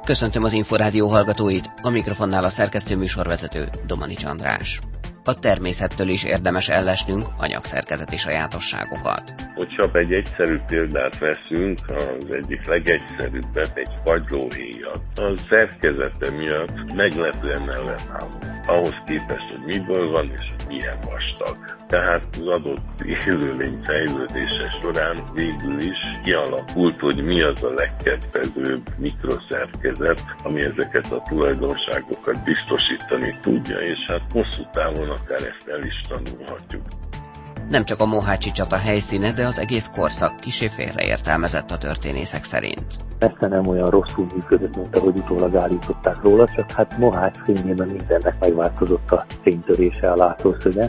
Köszöntöm az Inforádió hallgatóit, a mikrofonnál a szerkesztő műsorvezető Domanics András. A természettől is érdemes ellesnünk anyagszerkezeti sajátosságokat. Hogyha egy egyszerű példát veszünk, az egyik legegyszerűbbet, egy kagylóhéjat, a szerkezete miatt meglepően ellenálló. Ahhoz képest, hogy miből van és milyen vastag. Tehát az adott élőlény fejlődése során végül is kialakult, hogy mi az a legkedvezőbb mikroszerkezet, ami ezeket a tulajdonságokat biztosítani tudja, és hát hosszú távon akár ezt el is tanulhatjuk. Nem csak a mohácsi csata helyszíne, de az egész korszak kissé félreértelmezett a történészek szerint. Persze nem olyan rosszul működött, mint ahogy utólag állították róla, csak hát Mohács fényében mindennek megváltozott a fénytörése, a látószöge.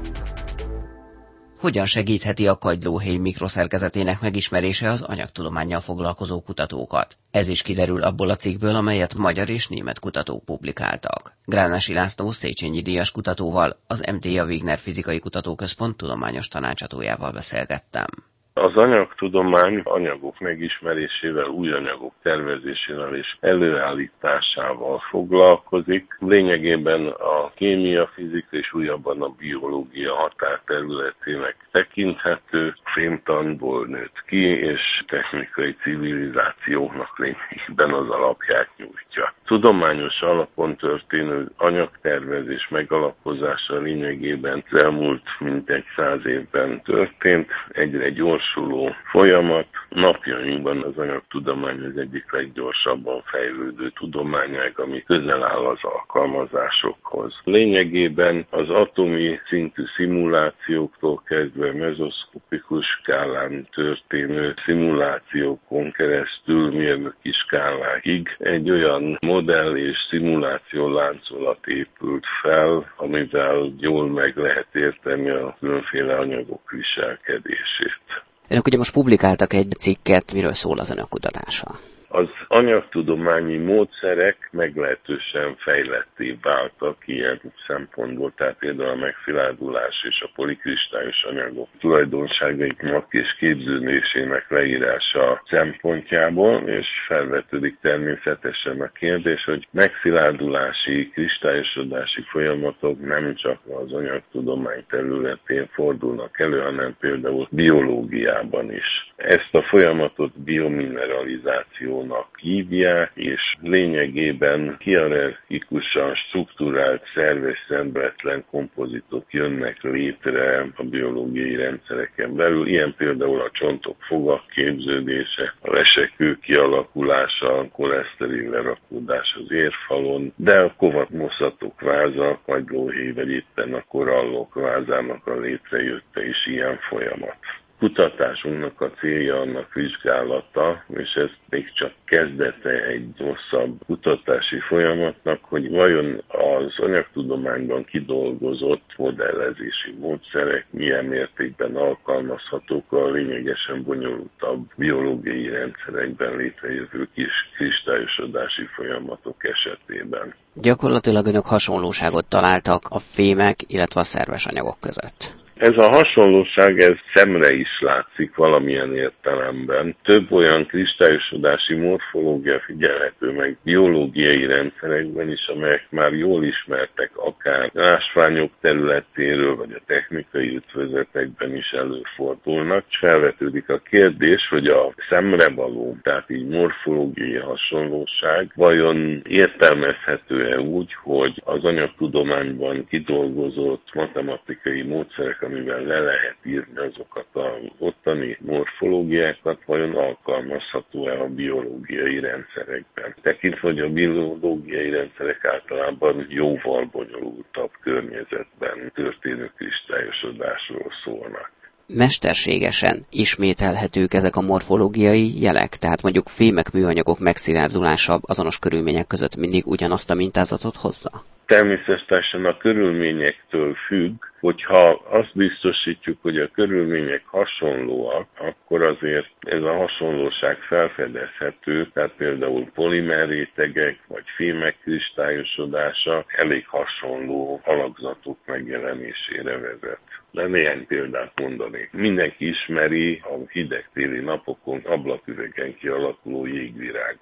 Hogyan segítheti a kagylóhéj mikroszerkezetének megismerése az anyagtudománnyal foglalkozó kutatókat? Ez is kiderül abból a cikkből, amelyet magyar és német kutatók publikáltak. Gránási László Széchenyi díjas kutatóval, az MTA Wigner Fizikai Kutatóközpont tudományos tanácsadójával beszélgettem. Az anyagtudomány anyagok megismerésével, új anyagok tervezésével és előállításával foglalkozik. Lényegében a kémia, fizika és újabban a biológia határterületének tekinthető, fémtanból nőtt ki, és technikai civilizációknak lényegében az alapját nyújtja. Tudományos alapon történő anyagtervezés megalapozása lényegében az elmúlt mintegy 100 évben történt, egyre gyorsuló folyamat. Napjainkban az anyagtudomány az egyik leggyorsabban fejlődő tudományág, ami közel áll az alkalmazásokhoz. Lényegében az atomi szintű szimulációktól kezdve mezoszkopikus skálán történő szimulációkon keresztül mérnöki skáláig egy olyan modell és szimuláció láncolat épült fel, amivel jól meg lehet érteni a különféle anyagok viselkedését. Önök ugye most publikáltak egy cikket, miről szól az önök kutatása? Az anyagtudományi módszerek meglehetősen fejletté váltak ilyen szempontból, tehát például a megszilárdulás és a polikristályos anyagok tulajdonságaiknak és képződésének leírása szempontjából, és felvetődik természetesen a kérdés, hogy megszilárdulási, kristályosodási folyamatok nem csak az anyagtudomány területén fordulnak elő, hanem például biológiában is. Ezt a folyamatot biomineralizációnak hívják, és lényegében hierarchikusan strukturált, szerves szembetlen kompozitok jönnek létre a biológiai rendszereken belül. Ilyen például a csontok fogak képződése, a vesekő kialakulása, a koleszterin lerakódás az érfalon, de a kovatmoszatok váza, a kagylóhéj vagy éppen a korallok vázának a létrejötte is ilyen folyamat. Kutatásunknak a célja annak vizsgálata, és ez még csak kezdete egy hosszabb kutatási folyamatnak, hogy vajon az anyagtudományban kidolgozott modellezési módszerek milyen mértékben alkalmazhatók a lényegesen bonyolultabb biológiai rendszerekben létrejövő kis kristályosodási folyamatok esetében. Gyakorlatilag önök hasonlóságot találtak a fémek, illetve a szerves anyagok között. Ez a hasonlóság, ez szemre is látszik valamilyen értelemben. Több olyan kristályosodási morfológia figyelhető meg biológiai rendszerekben is, amelyek már jól ismertek, akár ásványok területéről, vagy a technikai ötvözetekben is előfordulnak. És felvetődik a kérdés, hogy a szemrevaló, tehát így morfológiai hasonlóság vajon értelmezhető-e úgy, hogy az anyagtudományban kidolgozott matematikai módszerek, amivel le lehet írni azokat az ottani morfológiákat, vajon alkalmazható-e a biológiai rendszerekben. Tekintve, hogy a biológiai rendszerek általában jóval bonyolultabb környezetben történő kristályosodásról szólnak. Mesterségesen ismételhetők ezek a morfológiai jelek, tehát mondjuk fémek, műanyagok megszilárdulása azonos körülmények között mindig ugyanazt a mintázatot hozza? Természetesen a körülményektől függ, hogyha azt biztosítjuk, hogy a körülmények hasonlóak, akkor azért ez a hasonlóság felfedezhető, tehát például polimerrétegek vagy fémek kristályosodása elég hasonló alakzatok megjelenésére vezet. De néhány példát mondanék. Mindenki ismeri a hideg téli napokon ablaküvegen kialakuló jégvirágokat,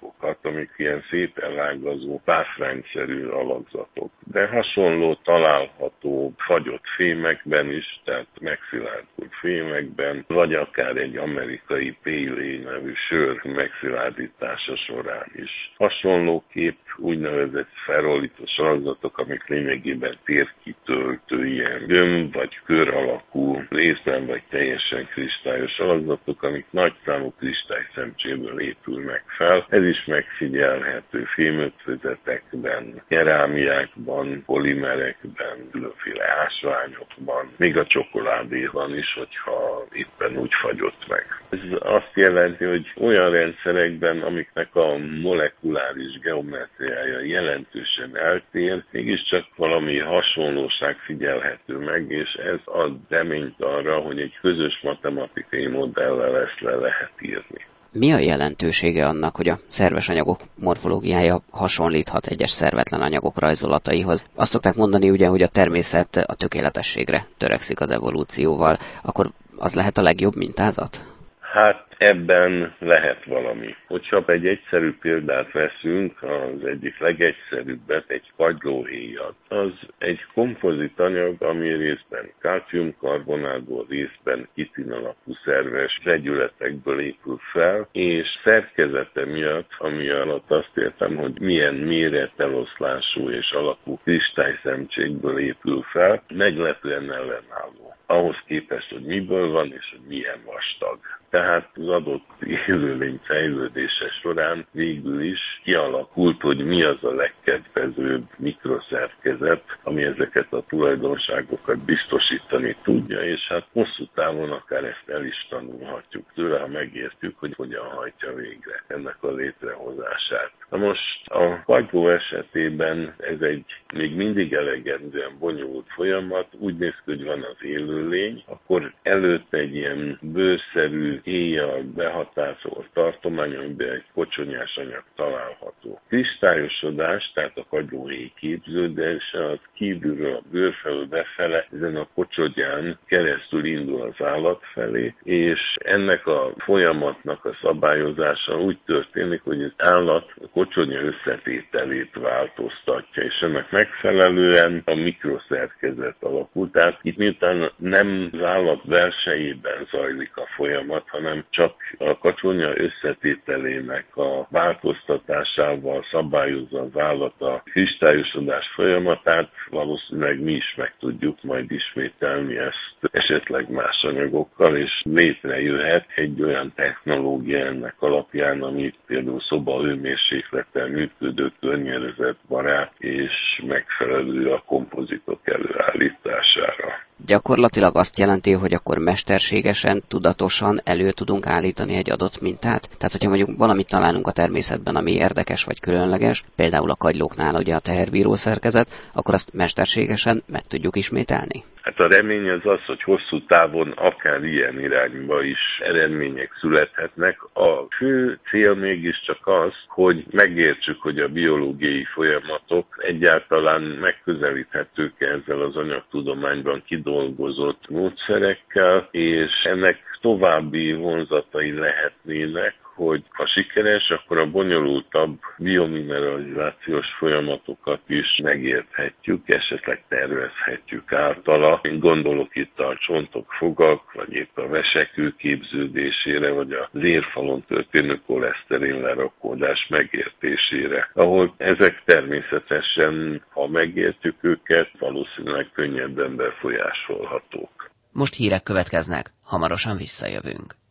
amik ilyen szétellágazó, pászrányszerű alakzatok. De hasonló található fagyott fémekben is, tehát megszilárdult fémekben, vagy akár egy amerikai Pale Ale nevű sör megszilárdítása során is. Hasonlóképp úgynevezett ferolitos alakzatok, amik lényegében térkitöltő, ilyen gömb vagy kör alakú, részben vagy teljesen kristályos alakzatok, amik nagyszámú kristályszemcséből épülnek fel. Ez is megfigyelhető fémötvözetekben, kerámiákban, polimerekben, különféle ásványokban, még a csokoládéban is, hogyha éppen úgy fagyott meg. Ez azt jelenti, hogy olyan rendszerekben, amiknek a molekuláris geometriája jelentősen eltér, mégiscsak valami hasonlóság figyelhető meg, és ez ad reményt arra, hogy egy közös matematikai modellel ezt le lehet írni. Mi a jelentősége annak, hogy a szerves anyagok morfológiája hasonlíthat egyes szervetlen anyagok rajzolataihoz? Azt szokták mondani ugye, hogy a természet a tökéletességre törekszik az evolúcióval, akkor az lehet a legjobb mintázat? Hát ebben lehet valami. Hogyha egy egyszerű példát veszünk, az egyik legegyszerűbbet, egy kagylóhéjat. Az egy kompozit anyag, ami részben kalciumkarbonátból, részben kitin alapú szerves vegyületekből épül fel, és szerkezete miatt, ami alatt azt értem, hogy milyen méreteloszlású és alakú kristályszemcsékből épül fel, meglepően ellenálló. Ahhoz képest, hogy miből van és hogy milyen vastag. Tehát az adott élőlény fejlődése során végül is kialakult, hogy mi az a legkedvezőbb mikroszerkezet, ami ezeket a tulajdonságokat biztosítani tudja, és hát hosszú távon akár ezt el is tanulhatjuk tőle, ha megértjük, hogy hogyan hajtja végre ennek a létrehozását. Na most a kagyló esetében ez egy még mindig elegendően bonyolult folyamat, úgy néz ki, hogy van az élőlény, akkor előtte egy ilyen bőrszerű héjjal behatárolt tartomány, amiben egy kocsonyás anyag található. Kristályosodás, tehát a kagylóhéj képződése, az kívülről a bőr felől befele, ezen a kocsonyán keresztül indul az állat felé, és ennek a folyamatnak a szabályozása úgy történik, hogy az állat a kocsonya összetételét változtatja, és ennek megfelelően a mikroszerkezet alakul. Tehát itt miután nem az állat belsejében zajlik a folyamat, hanem csak a kocsonya összetételének a változtatásával szabályozza az állat a kristályosodás folyamatát, valószínűleg mi is meg tudjuk majd ismételni ezt esetleg más anyagokkal, és létrejöhet egy olyan technológia ennek alapján, amit például szobahőmérsékleten működő környezetbarát és megfelelő a kompozitok előállítására. Gyakorlatilag azt jelenti, hogy akkor mesterségesen, tudatosan elő tudunk állítani egy adott mintát? Tehát, hogyha mondjuk valamit találunk a természetben, ami érdekes vagy különleges, például a kagylóknál ugye a teherbíró szerkezet, akkor azt mesterségesen meg tudjuk ismételni? Hát a remény az, hogy hosszú távon akár ilyen irányba is eredmények születhetnek. A fő cél mégiscsak az, hogy megértsük, hogy a biológiai folyamatok egyáltalán megközelíthetők ezzel az anyagtudományban kidolgozott módszerekkel, és ennek további vonzatai lehetnének, hogy ha sikeres, akkor a bonyolultabb biomineralizációs folyamatokat is megérthetjük, esetleg tervezhetjük általa. Én gondolok itt a csontok, fogak, vagy épp a vesekő képződésére, vagy az érfalon történő koleszterin lerakódás megértésére, ahol ezek természetesen, ha megértjük őket, valószínűleg könnyebben befolyásolhatók. Most hírek következnek, hamarosan visszajövünk.